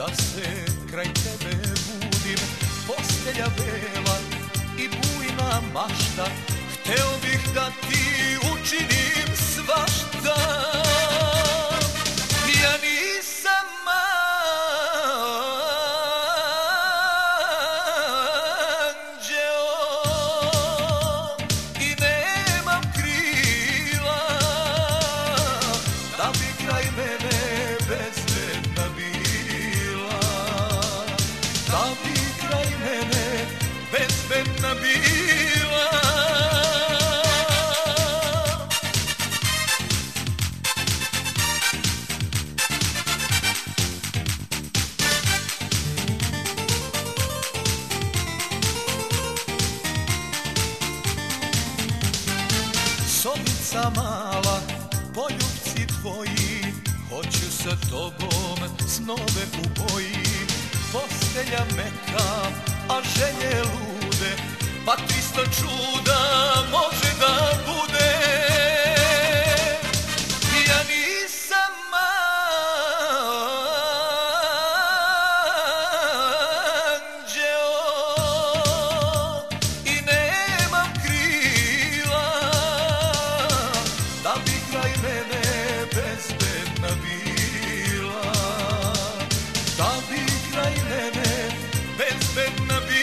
da se kraj tebe budim. Postelja bela i bujna mašta, hteo bih da ti učinim svašta. Ja nisam anđeo i nemam krila, da bi kraj mene bezbedna bila, da bi kraj mene bezbedna bila. Sobica mala, poljubci tvoji, hoću sa tobom snove u boji. Postelja meka, a želje lude, pa 300 čuda može da bude. Ja nisam anđeo i nemam krila, da bi kraj mene bezbedna bila, da bi kraj mene bezbedna bila.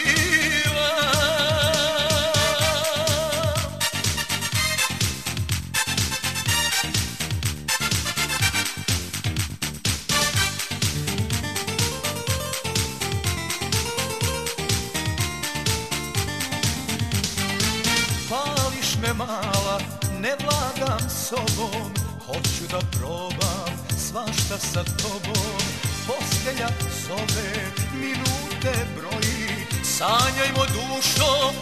Pališ me mala, ne vladam sobom, hoću da probam svašta sa tobom. Postelja zove, minute broji, sanjajmo dušo